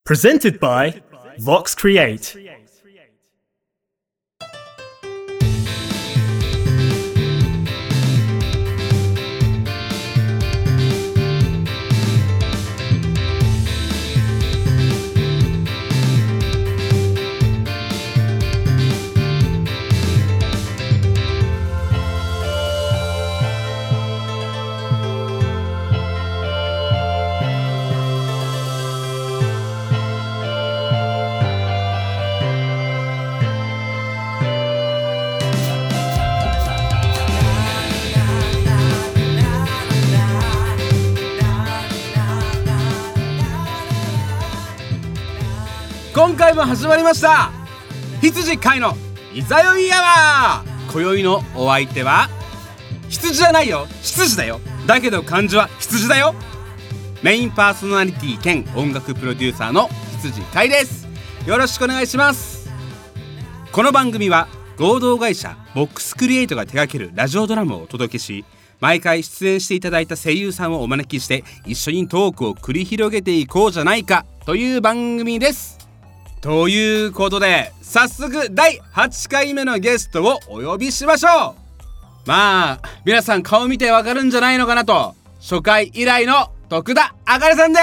Presented by Vox Create. 今回も始まりました羊飼いのいざよいアワー。今宵のお相手は羊じゃないよ、羊だよ。だけど漢字は羊だよ。メインパーソナリティ兼音楽プロデューサーの羊飼いです。よろしくお願いします。この番組は合同会社ボックスクリエイトが手掛けるラジオドラマをお届けし、毎回出演していただいた声優さんをお招きして一緒にトークを繰り広げていこうじゃないかという番組です。ということで早速第8回目のゲストをお呼びしましょう。まあ皆さん顔見てわかるんじゃないのかなと、初回以来の徳田あかねさんです。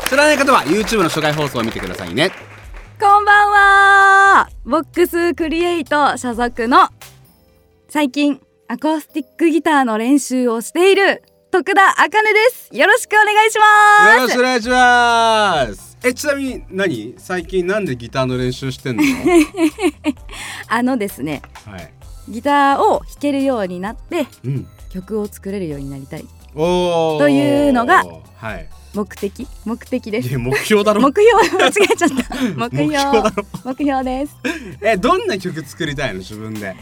知らない方は YouTube の初回放送を見てくださいね。 こんばんは。ボックスクリエイト所属の最近アコースティックギターの練習をしている徳田あかねです。よろしくお願いします。 よろしくお願いします。ちなみに最近なんでギターの練習してんの？ ですね、 はい、 ギターを弾けるようになって、曲を作れるようになりたいというのが目的です。 目標だろ。 目標間違えちゃった目標です。 どんな曲作りたいの自分で？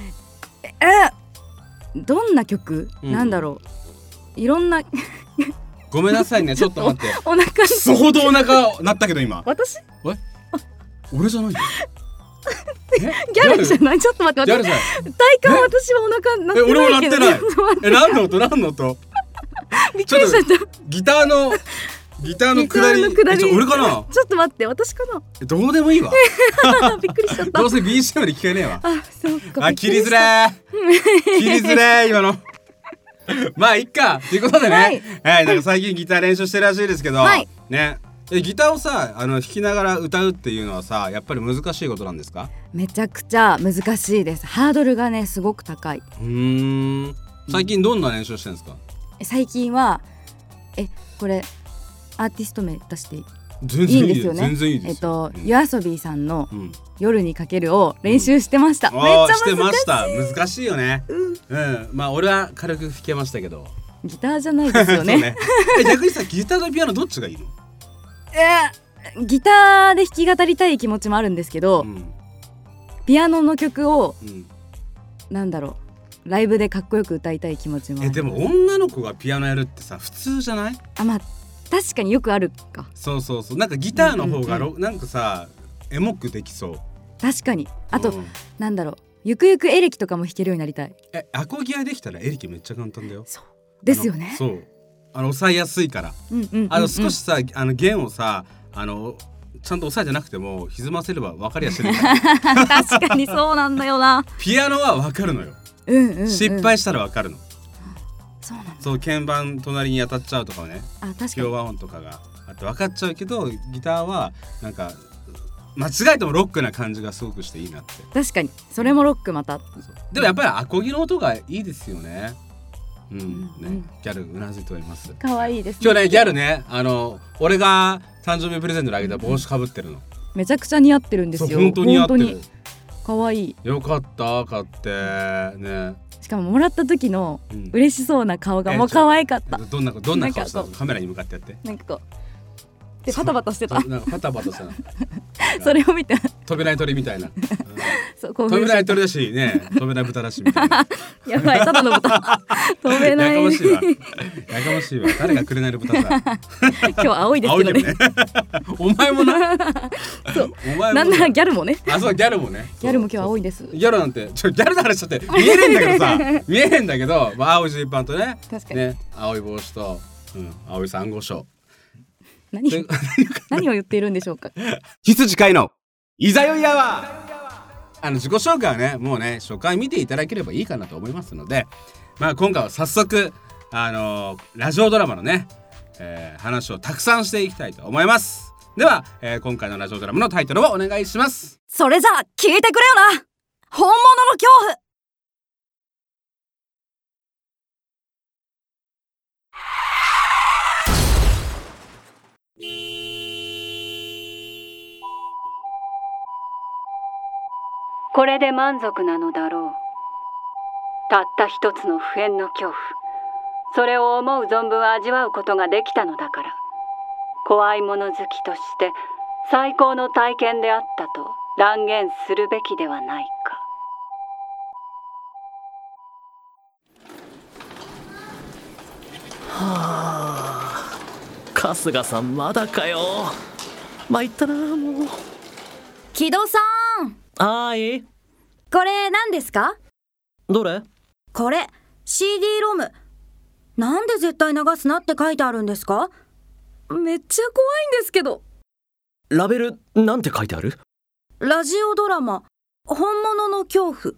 どんな曲、なんだろう、いろんなごめんなさいね、ちょっと待ってお腹くそほどお腹鳴ったけど今私？ 俺じゃないよギャルじゃない？ちょっと待って、体感私はお腹鳴ってないけど。 俺も鳴ってない何の音びっくりしちゃった。 ギターの下り俺かな？ ちょっと待って、私かな？ どうでもいいわびっくりしちゃった。 どうせ BGM で聞けねえわ。 そうか。 切りづれ今のまあいっかということでね、なんか最近ギター練習してるらしいですけど、ね、ギターをさ弾きながら歌うっていうのはさ、やっぱり難しいことなんですか？ めちゃくちゃ難しいです。ハードルがねすごく高い。 最近どんな練習してるんですか？ 最近はこれアーティスト名出していいいんですよね。 全然いいですよ。 YOASOBIさんの夜にかけるを練習してました。めっちゃ難しい。 してました。難しいよね。まあ俺は軽く弾けましたけど。 ギターじゃないですよね。 逆にさ、ギターとピアノどっちがいいの？ ギターで弾き語りたい気持ちもあるんですけど、ピアノの曲をなんだろう、ライブでかっこよく歌いたい気持ちもある。 でも女の子がピアノやるってさ普通じゃない？ まあ確かによくあるか。 そうなんかギターの方がなんかさエモくできそう。 確かに。あと、なんだろう、ゆくゆくエレキとかも弾けるようになりたい。 アコギができたらエレキめっちゃ簡単だよ。 そうですよね。 そう抑えやすいから。少しさ弦をさちゃんと押さえてなくても歪ませれば分かりやすい確かにそうなんだよな。 ピアノは分かるのよ。失敗したら分かるの。そう鍵盤隣に当たっちゃうとかね、強和音とかがあって分かっちゃうけど、ギターはなんか間違えてもロックな感じがすごくしていいなって。 確かにそれもロックまた。 でもやっぱりアコギの音がいいですよね。ギャルうなずいております。 可愛いですね。 今日ねギャルね、俺が誕生日プレゼントであげた帽子かぶってるの。 めちゃくちゃ似合ってるんですよ。 本当に似合ってる。 可愛い。 よかった買ってね。 しかももらった時の嬉しそうな顔がもう可愛かった。 どんな顔したの？カメラに向かってやって。 なんかこうでパタパタしてた。 なんかパタパタしたの。 それを見て飛べない鳥みたいな。 飛べない鳥だしね、飛べない豚だしみたいな。 やばい、ただの豚。飛べない。 やかましいわ。誰がくれないの豚さ。 今日青いですけどね。 お前もな。 なんならギャルもね。 そうギャルもね。 ギャルも今日青いです。 ギャルなんてギャルの話しちゃって見えねえんだけど青いジーパンとね、青い帽子と葵さん暗号書何を言っているんでしょうか。 羊飼いのいざよいアワー。自己紹介はねもうね初回見ていただければいいかなと思いますので、今回は早速ラジオドラマのね、話をたくさんしていきたいと思います。では、今回のラジオドラマのタイトルをお願いします。 それじゃあ聞いてくれよな、本物の恐怖。 これで満足なのだろう。たった一つの不変の恐怖、それを思う存分味わうことができたのだから、怖いもの好きとして最高の体験であったと断言するべきではないか。 春日さんまだかよ。参ったなもう。 木戸さん、 はい。 これ何ですか？ どれ？ これ CD ロム。なんで絶対流すなって書いてあるんですか？めっちゃ怖いんですけど。 ラベルなんて書いてある？ ラジオドラマ本物の恐怖。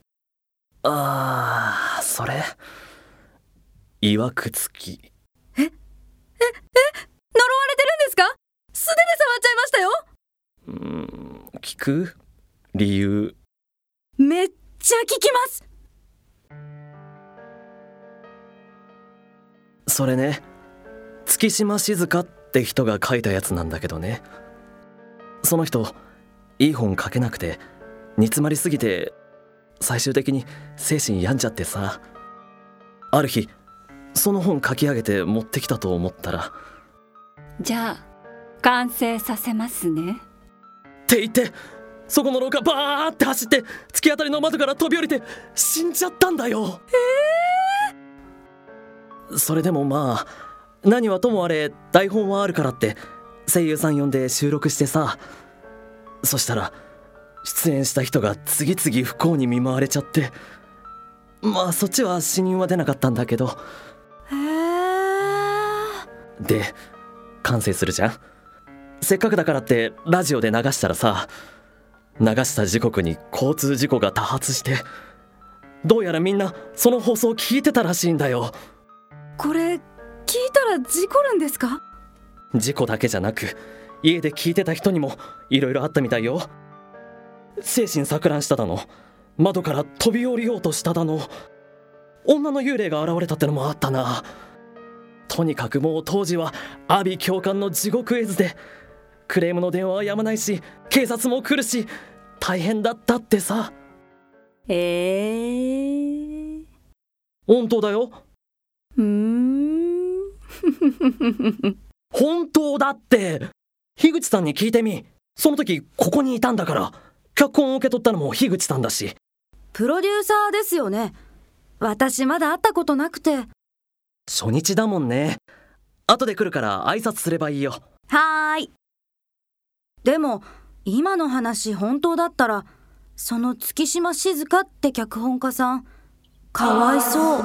それいわくつき。 呪われてるんですか？素手で触っちゃいましたよ。 聞く？理由。 めっちゃ聞きます。 それね、月島静香って人が書いたやつなんだけどね。その人いい本書けなくて煮詰まりすぎて最終的に精神病んじゃってさ、ある日その本書き上げて持ってきたと思ったら、 じゃあ完成させますねって言って、そこの廊下バーって走って突き当たりの窓から飛び降りて死んじゃったんだよ。それでもまあ何はともあれ台本はあるからって声優さん呼んで収録してさ、そしたら出演した人が次々不幸に見舞われちゃって、まあそっちは死人は出なかったんだけど。で完成するじゃん。せっかくだからってラジオで流したらさ、流した時刻に交通事故が多発して、どうやらみんなその放送を聞いてたらしいんだよ。 これ聞いたら事故るんですか？ 事故だけじゃなく家で聞いてた人にもいろいろあったみたいよ。精神錯乱しただの、窓から飛び降りようとしただの、女の幽霊が現れたってのもあったな。とにかくもう当時は阿鼻教官の地獄絵図で、クレームの電話はやまないし警察も来るし大変だったってさ。本当だよ。本当だって。樋口さんに聞いてみ。その時ここにいたんだから。脚本を受け取ったのも樋口さんだし。 プロデューサーですよね。私まだ会ったことなくて。 初日だもんね。後で来るから挨拶すればいいよ。 はーい。でも今の話本当だったら、その月島静香って脚本家さんかわいそう。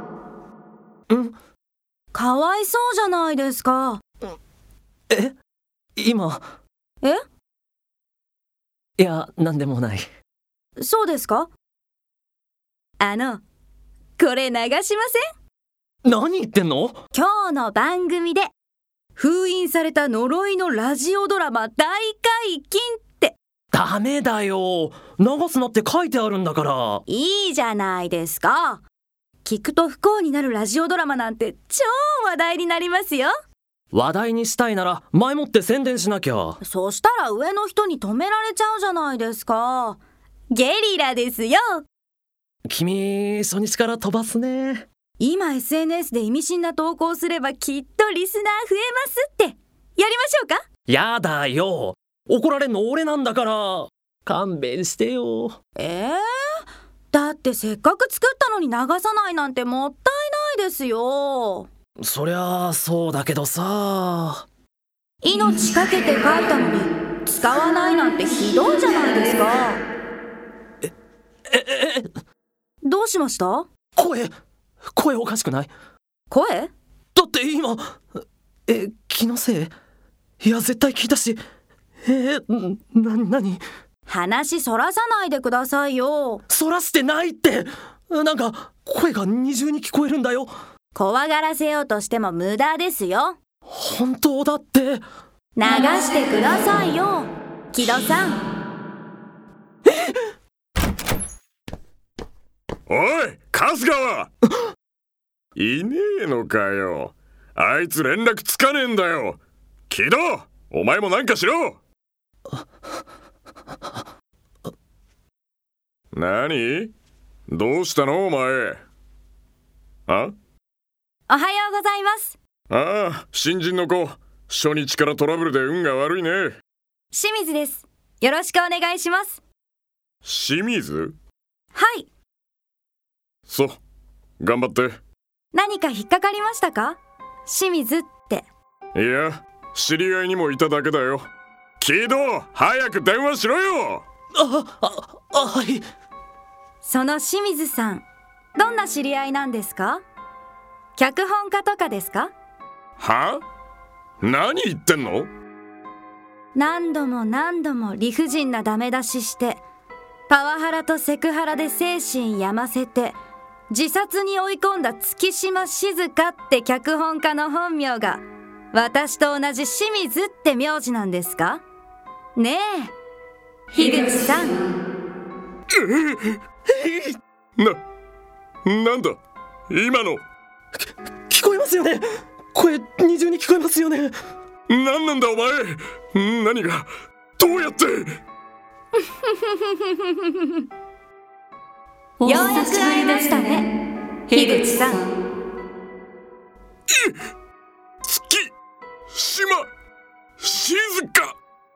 かわいそうじゃないですか。 今。いや、なんでもない。 そうですか？これ流しません？ 何言ってんの？ 今日の番組で封印された呪いのラジオドラマ大解禁って。 ダメだよ、流すなって書いてあるんだから。 いいじゃないですか。聞くと不幸になるラジオドラマなんて超話題になりますよ。 話題にしたいなら前もって宣伝しなきゃ。 そしたら上の人に止められちゃうじゃないですか。ゲリラですよ。 君初日から飛ばすね。 今 SNS で意味深な投稿すればきっとリスナー増えますって。やりましょうか？ やだよ、怒られんの俺なんだから。勘弁してよ。 だってせっかく作ったのに流さないなんてもったいないですよ。 そりゃあそうだけどさ。 命かけて書いたのに使わないなんてひどいじゃないですか。 えどうしました？ 声おかしくない？ 声？ って今気のせい？いや絶対聞いたし。何？ 話そらさないでくださいよ。 そらしてないって。なんか声が二重に聞こえるんだよ。 怖がらせようとしても無駄ですよ。 本当だって。 流してくださいよ、木戸さん。 おい、春日はいねえのかよ。あいつ連絡つかねえんだよ。木戸、お前もなんかしろ。何？どうしたのお前。 おはようございます。 ああ、新人の子、初日からトラブルで運が悪いね。 清水です。よろしくお願いします。 清水？ はい。 そう、頑張って。 何か引っかかりましたか？清水って。 いや、知り合いにもいただけだよ。木戸、早く電話しろよ。 はい。 その清水さん、どんな知り合いなんですか？脚本家とかですか？ は？何言ってんの？ 何度も理不尽なダメ出しして、パワハラとセクハラで精神病ませて自殺に追い込んだ月島静香って脚本家の本名が私と同じ清水って名字なんですか？ねえ、樋口さん。 なんだ今の。 聞こえますよね。声二重に聞こえますよね。 何なんだお前。何がどうやって。 ようやく会いましたね、樋口さん。 月島静香。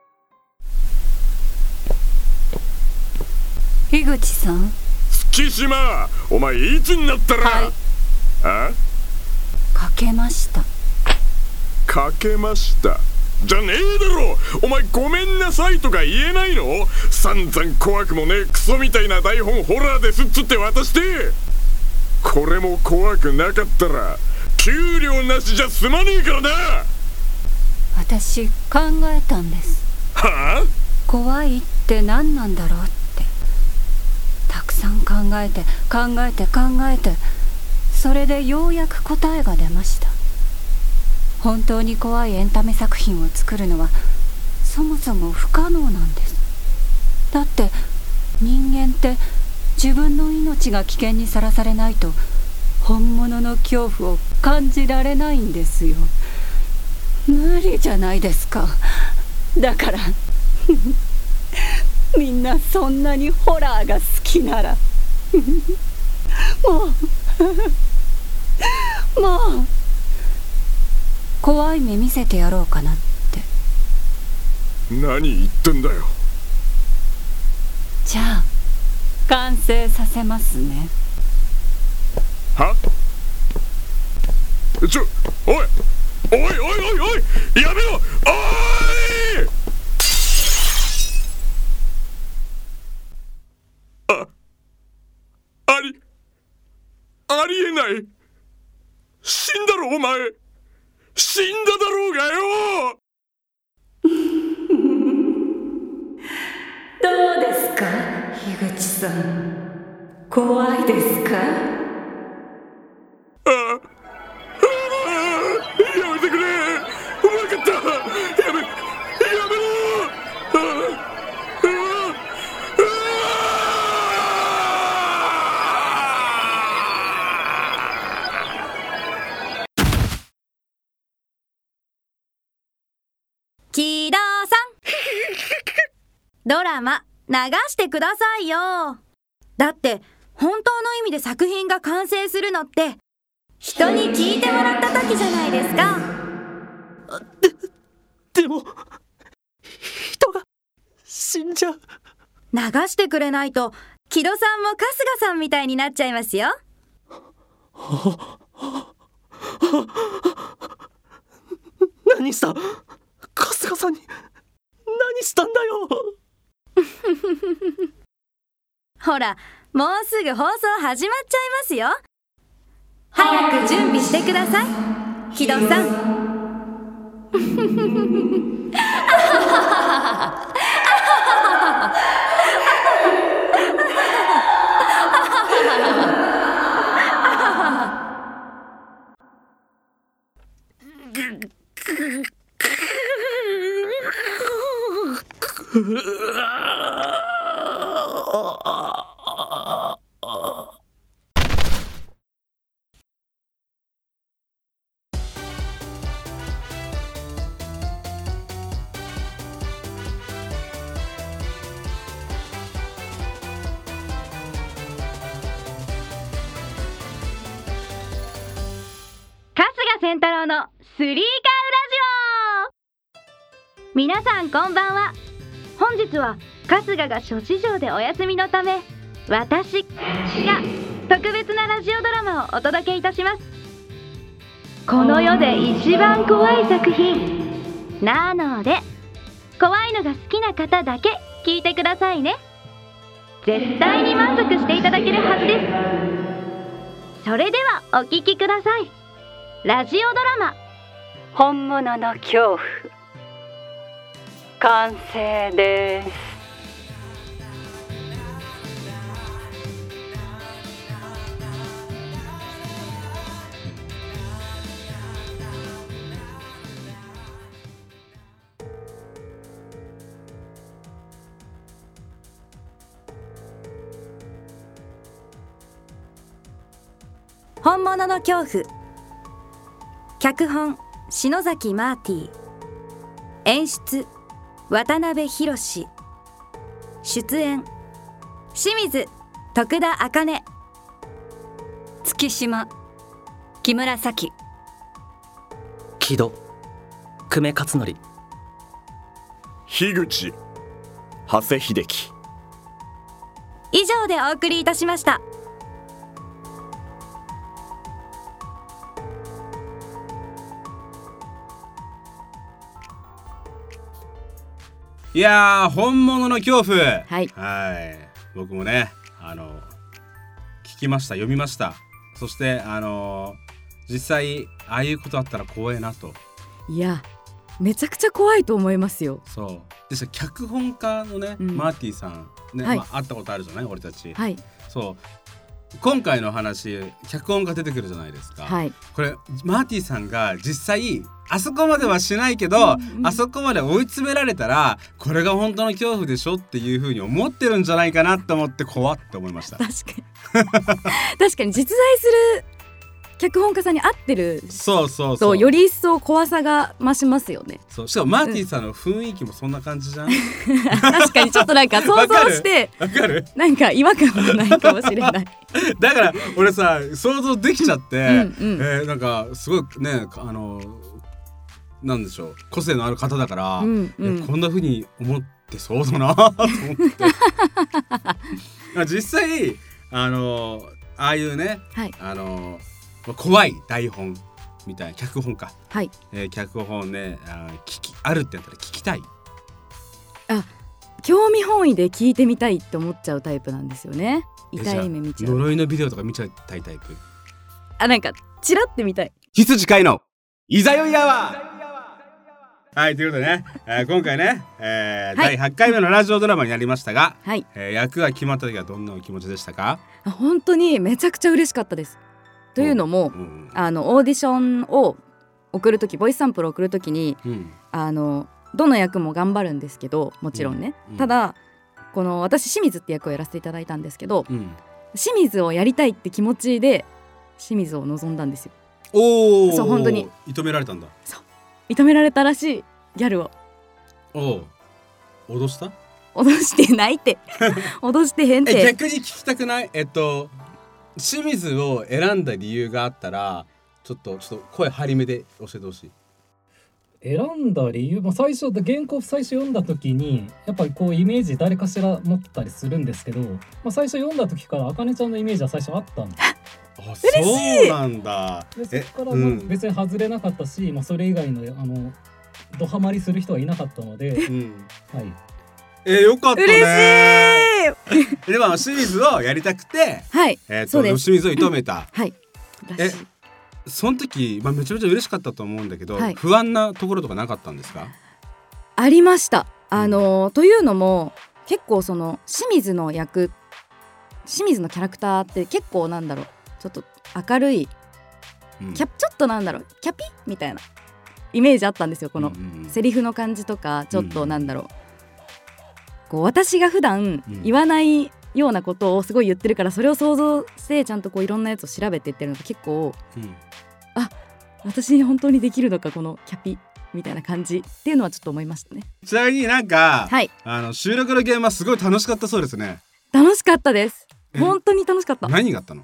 樋口さん。 月島、お前いつになったら。 はい。 あ？ かけました。 かけましたじゃねえだろ。お前ごめんなさいとか言えないの？散々怖くもねえクソみたいな台本ホラーですっつって渡して、これも怖くなかったら給料なしじゃ済まねえからな。 私考えたんです。 はあ？ 怖いって何なんだろうってたくさん考えて、それでようやく答えが出ました。本当に怖いエンタメ作品を作るのはそもそも不可能なんです。だって人間って自分の命が危険にさらされないと本物の恐怖を感じられないんですよ。無理じゃないですか。だからみんなそんなにホラーが好きならもう怖い目見せてやろうかなって。 何言ってんだよ。 じゃあ完成させますね。 は？おいやめろ。おい！ありえない。死んだろお前。死んだだろうがよ。 どうですか樋口さん、怖いですか？ やめてくれ。分かった。やめろ。 木戸さんドラマ流してくださいよ。だって本当の意味で作品が完成するのって人に聞いてもらった時じゃないですか。 でも人が死んじゃう。 流してくれないと木戸さんも春日さんみたいになっちゃいますよ。 何した？春日さんに何したんだよ。 ほら、もうすぐ放送始まっちゃいますよ。早く準備してください。 木戸さん春日仙太郎のスリーカーラジオ。皆さんこんばんは。本日は春日が諸事情でお休みのため、私が特別なラジオドラマをお届けいたします。この世で一番怖い作品なので、怖いのが好きな方だけ聞いてくださいね。絶対に満足していただけるはずです。それではお聞きください。ラジオドラマ本物の恐怖完成です。 本物の恐怖。脚本篠崎マーティ、演出渡辺博、出演清水徳田茜、月島木村咲、 木戸久米勝則、 樋口長谷秀樹。 以上でお送りいたしました。 いやー、本物の恐怖、 はい、 僕もね聞きました、読みました。そして実際ああいうことあったら怖いなと。 いやめちゃくちゃ怖いと思いますよ。 そうでした。脚本家のね、マーティさんね、会ったことあるじゃない、俺たち。 はい。 そう今回の話、脚本が出てくるじゃないですか。 はい。 これマーティさんが実際あそこまではしないけど、あそこまで追い詰められたらこれが本当の恐怖でしょっていう風に思ってるんじゃないかなと思って怖って思いました。 確かに実在する脚本家さんに合ってるそうより一層怖さが増しますよね。 そうしかもマーティさんの雰囲気もそんな感じじゃん。 確かにちょっとなんか想像してわかるなんか違和感もないかもしれない。 だから俺さ想像できちゃって、なんかすごいねなんでしょう、個性のある方だから、こんな風に思ってそうだなと思って実際ああいうね、はい、怖い台本みたいな脚本か、はい、脚本ねあるってやったら聞きたい。 興味本位で聞いてみたいって思っちゃうタイプなんですよね。痛い目見ちゃう。 呪いのビデオとか見ちゃいたいタイプ。 なんかチラって見たい。 羊飼いのいざよいアワー。はい、ということでね、今回ね、第8回目のラジオドラマになりましたが、はい、役が決まった時はどんなお気持ちでしたか？ 本当にめちゃくちゃ嬉しかったです。というのも、オーディションを送るとき、ボイスサンプルを送るときに、どの役も頑張るんですけど、もちろんね、ただこの私清水って役をやらせていただいたんですけど、清水をやりたいって気持ちで清水を望んだんですよ。そう本当に射止められたんだ。 そう射止められたらしい。ギャルを脅した？ 脅してないって脅してへんって。 逆に聞きたくない？清水を選んだ理由があったらちょっと声張り目で教えてほしい。 選んだ理由も原稿最初読んだ時にやっぱりこうイメージ誰かしら持ったりするんですけど、最初読んだ時からあかねちゃんのイメージは最初あったんです。 そうなんだ。 でそこからも別に外れなかったし、それ以外のドハマりする人はいなかったので、はい。 よかったね。 嬉しい。 でも清水をやりたくて、はい、そうです。清水を射止めた。 はい。 その時、めちゃめちゃ嬉しかったと思うんだけど、 はい不安なところとかなかったんですか？ ありました。というのも結構その清水のキャラクターって結構なんだろう、ちょっと明るいちょっとなんだろう、キャピみたいなイメージあったんですよ。このセリフの感じとかちょっとなんだろう、こう私が普段言わないようなことをすごい言ってるから、それを想像してちゃんとこういろんなやつを調べてってるのが結構、私に本当にできるのかこのキャピみたいな感じっていうのはちょっと思いましたね。 ちなみになんか、 はい、 収録の現場すごい楽しかったそうですね。 楽しかったです。本当に楽しかった。 何があったの？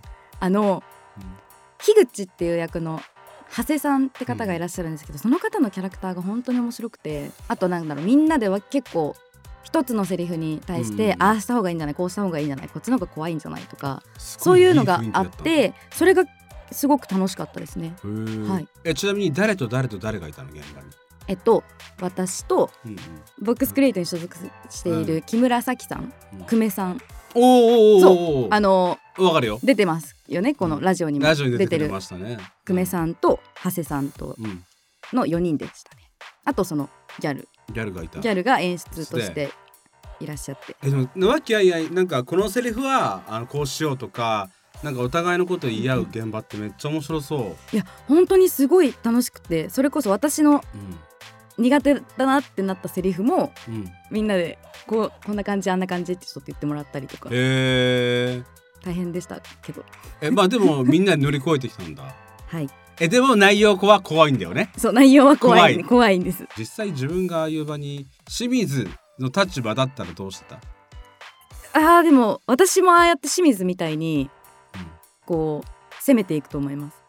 樋口っていう役の長谷さんって方がいらっしゃるんですけど、その方のキャラクターが本当に面白くて、あとなんだろう、みんなでは結構一つのセリフに対して、ああした方がいいんじゃない、こうした方がいいんじゃない、こっちの方が怖いんじゃないとか、そういうのがあって、それがすごく楽しかったですね。はい、 ちなみに誰と誰と誰がいたの現場に？ 私と、ボックスクリエイトに所属している木村咲さん、久米さん、 そうわかるよ、 出てますよね、このラジオにも出てる久米さんと長谷さんとの4人でしたね。あとそのギャルがいた、ギャルが演出としていらっしゃって、 でも和気あいあいなんかこのセリフはこうしようとか、なんかお互いのことを言い合う現場ってめっちゃ面白そう。 いや本当にすごい楽しくて、それこそ私の苦手だなってなったセリフも、みんなでこんな感じあんな感じってちょっと言ってもらったりとか、大変でしたけどでもみんなで乗り越えてきたんだはい。 でも内容は怖いんだよね。 そう、内容は怖いんです。 実際自分がああいう場に清水の立場だったらどうしてた？ でも私もああやって清水みたいにこう攻めていくと思います。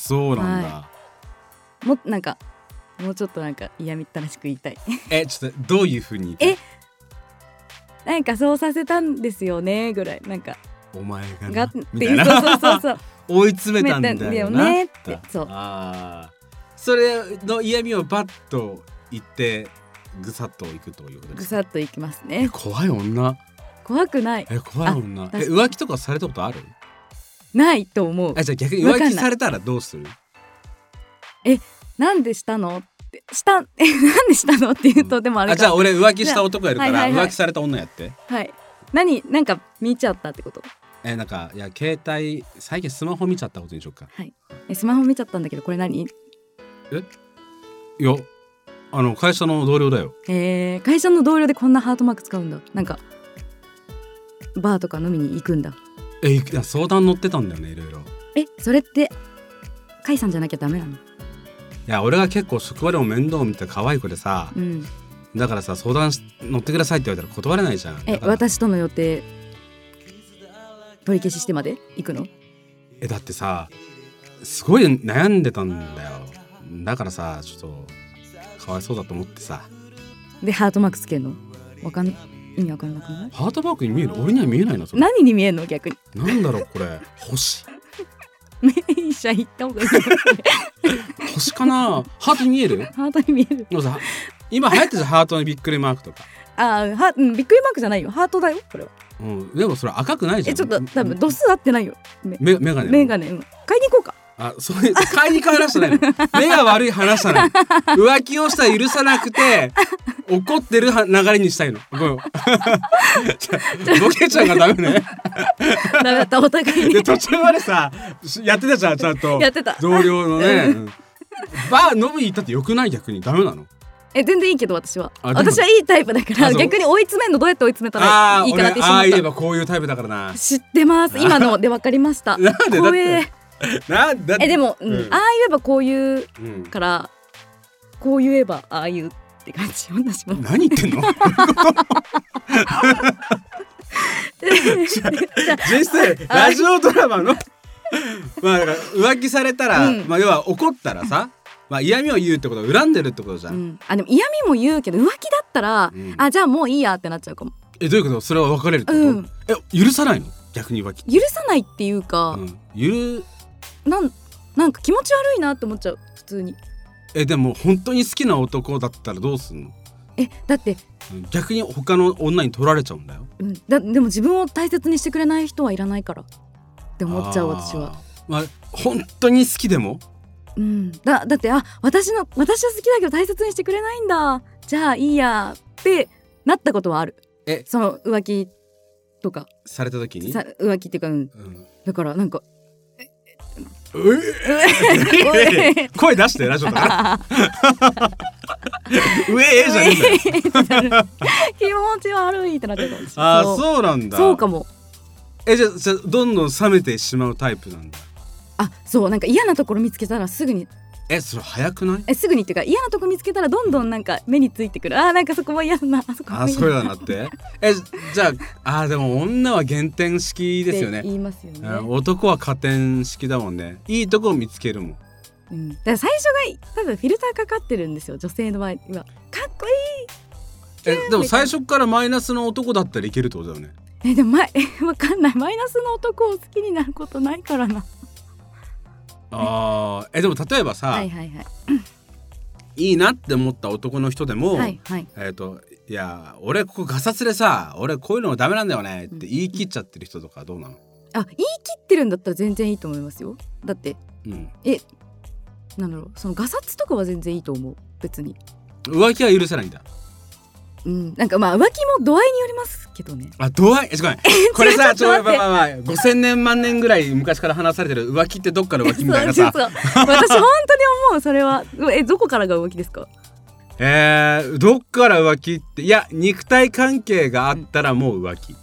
そうなんだ、 はい、もうちょっとなんか嫌みったらしく言いたいちょっとどういう風に言いたい？ なんかそうさせたんですよねぐらい、なんかお前がっていうそう追い詰めたんだよなねって。そう、 それの嫌味をバッと言ってぐさっといくということですか？ ぐさっといきますね。 怖い女？ 怖くない。 怖い女。浮気とかされたことある？ ないと思う。 じゃあ逆に浮気されたらどうする？ なんでしたのってなんでしたのって言うと、でもあれか、 じゃあ俺浮気した男やるから、浮気された女やって。 はい。なんか見ちゃったってこと？ なんかいや携帯最近スマホ見ちゃったことにしようか。 はい。スマホ見ちゃったんだけど、これ何？ いや会社の同僚だよ。 会社の同僚でこんなハートマーク使うんだ。なんかバーとか飲みに行くんだ。 相談乗ってたんだよね、いろいろ。 それって甲斐さんじゃなきゃダメなの？ いや俺が結構職場でも面倒を見た可愛い子でさ、だからさ相談乗ってくださいって言われたら断れないじゃん。 私との予定取り消ししてまで行くの？ だってさすごい悩んでたんだよ。だからさちょっとかわいそうだと思ってさ。 でハートマークつけるの？意味わかんなくない？ ハートマークに見える？俺には見えないの？それ何に見えるの逆に？ なんだろうこれ星？ 名医者行った方がいい星かな？ハートに見える？ ハートに見える。 でもさ今流行ってるハートにびっくりマークとか。 びっくりマークじゃないよ、ハートだよこれは。 でもそれ赤くないじゃん。 ちょっと多分度数合ってないよ。 メガネ買いに行こうか。 そういう買いに行く話じゃないの。目が悪い話じゃない。浮気をしたら許さなくて怒ってる流れにしたいの。ボケちゃんがダメね。 ダメだった、お互いに。 途中までさやってたじゃん、ちゃんと。 やってた。 同僚のね。バー飲みに行ったってよくない？逆にダメなの？ 全然いいけど私はいいタイプだから、逆に追い詰めるのどうやって追い詰めたらいいかなって一緒に思った。 言えばこういうタイプだからな。 知ってます。今ので分かりました。 なんでだってでも、ああ言えばこう言うから、こう言えばああ言うって感じ。私も何言ってんの？実際ラジオドラマの浮気されたら、要は怒ったらさ、嫌味を言うってことは恨んでるってことじゃん。 でも嫌味も言うけど浮気だったら、じゃあもういいやってなっちゃうかも。 どういうこと？それは別れるってこと？許さないの？逆に浮気許さないっていうか、なんか気持ち悪いなって思っちゃう普通に。 でも本当に好きな男だったらどうすんの？ だって逆に他の女に取られちゃうんだよ。 でも自分を大切にしてくれない人はいらないからって思っちゃう私は。 本当に好きでも、 だって私は好きだけど大切にしてくれないんだ、じゃあいいやってなったことはある。その浮気とかされた時に浮気っていうか、だからなんか声出してラジオだからじゃねえんだよ気持ち悪いってなってるかもしれない。 そうそうなんだ。 そうかも。 じゃあどんどん冷めてしまうタイプなんだ。 そうなんか嫌なところ見つけたらすぐにそれ早くない？ すぐにっていうか嫌なとこ見つけたらどんどんなんか目についてくる。なんかそこも嫌だな、そこも嫌だな。 そうだなってじゃあでも女は減点式ですよね。 言いますよね。 男は加点式だもんね。いいとこを見つけるもん。 だから最初が多分フィルターかかってるんですよ、女性の場合は。かっこいい。 でも最初からマイナスの男だったらいけるってことだよね。 でもわかんない。マイナスの男を好きになることないからな。 でも例えばさ、いいなって思った男の人でも、いや俺ここガサツでさ、俺こういうのダメなんだよねって言い切っちゃってる人とかどうなの？ 言い切ってるんだったら全然いいと思いますよ。だってなんだろう、そのガサツとかは全然いいと思う。別に浮気は許せないんだ。 なんか浮気も度合いによりますけどね。 度合いごめんこれさ5000年万年ぐらい昔から話されてる浮気ってどっから浮気みたいなさそう私本当に思う。それはどこからが浮気ですか？ どっから浮気って、いや肉体関係があったらもう浮気。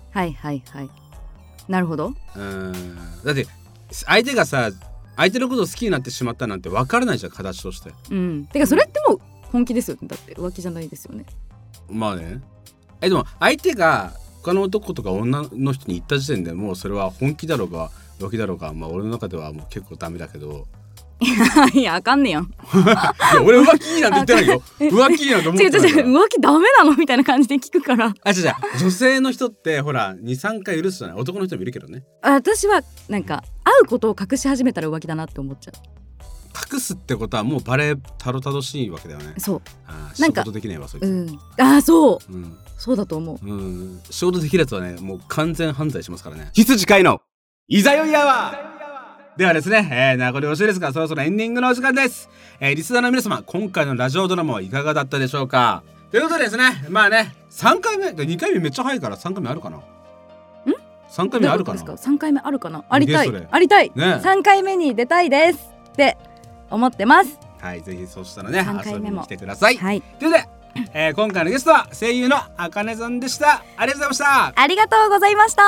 なるほど。 だって相手がさ、相手のことを好きになってしまったなんて分からないじゃん、形として。 てかそれってもう本気ですよ。だって浮気じゃないですよね。 まあね。でも相手が他の男とか女の人に言った時点でもうそれは本気だろうが浮気だろうが、俺の中ではもう結構ダメだけどいやあかんねやん俺浮気なんて言ってないよ浮気なんて思ってないから。 浮気ダメなのみたいな感じで聞くから。 女性の人ってほら 2,3 回許すじゃない。男の人もいるけどね。 私はなんか会うことを隠し始めたら浮気だなって思っちゃう。 隠すってことはもうバレたどたどしいわけだよね。 そう。 仕事できないわそいつ。 そうだと思う。 仕事できるやつはねもう完全犯罪しますからね。羊飼いのいざよいアワーではですね、名残惜しいですがそろそろエンディングのお時間です。リスナーの皆様、今回のラジオドラマはいかがだったでしょうか。ということでですね、3回目2回目めっちゃ早いから3回目あるかな。3回目あるかな。 3回目あるかな。ありたい、3回目に出たいですって思ってます。 ぜひそしたらね遊びに来てください。ということで、今回のゲストは声優のあかねさんでした。ありがとうございました。 ありがとうございました。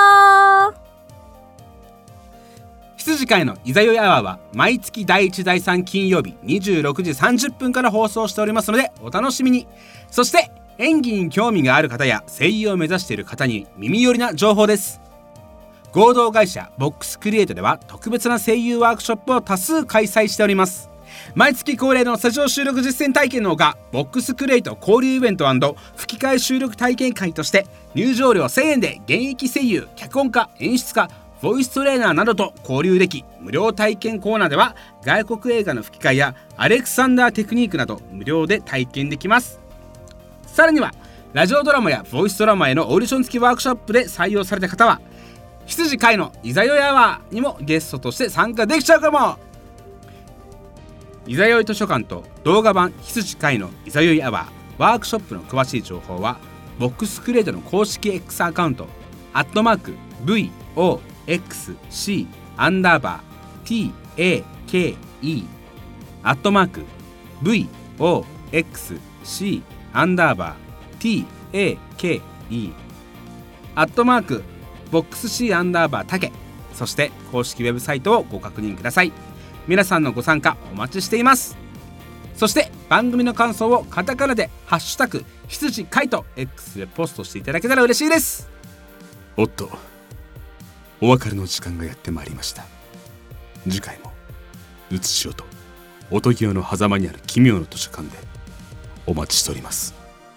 羊飼いのいざよいアワーは毎月第1第3金曜日26時30分から放送しておりますのでお楽しみに。そして演技に興味がある方や声優を目指している方に耳寄りな情報です。合同会社ボックスクリエイトでは特別な声優ワークショップを多数開催しております。毎月恒例のスタジオ収録実践体験のほか、ボックスクリエイト交流イベント&吹き替え収録体験会として入場料1000円で現役声優、脚本家、演出家、ボイストレーナーなどと交流でき、無料体験コーナーでは外国映画の吹き替えやアレクサンダーテクニックなど無料で体験できます。さらにはラジオドラマやボイスドラマへのオーディション付きワークショップで採用された方は羊飼いのいざよいアワーにもゲストとして参加できちゃうかも。いざよい図書館と動画版羊飼いのいざよいアワーワークショップの詳しい情報はボックスクリエイトの公式 X アカウント@VOXC_TAKE@VOXC_TAKEボックス C_ タケ、そして公式ウェブサイトをご確認ください。皆さんのご参加お待ちしています。そして番組の感想をカタカナでハッシュタグ羊飼いと X でポストしていただけたら嬉しいです。おっと、お別れの時間がやってまいりました。次回もうつしおと音際の狭間にある奇妙な図書館でお待ちしております。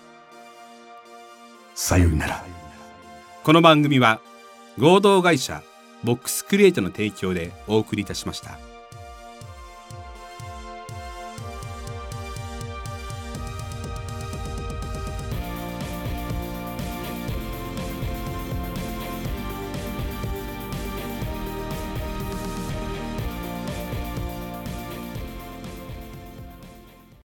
さようなら。この番組は合同会社ボックスクリエイトの提供でお送りいたしました。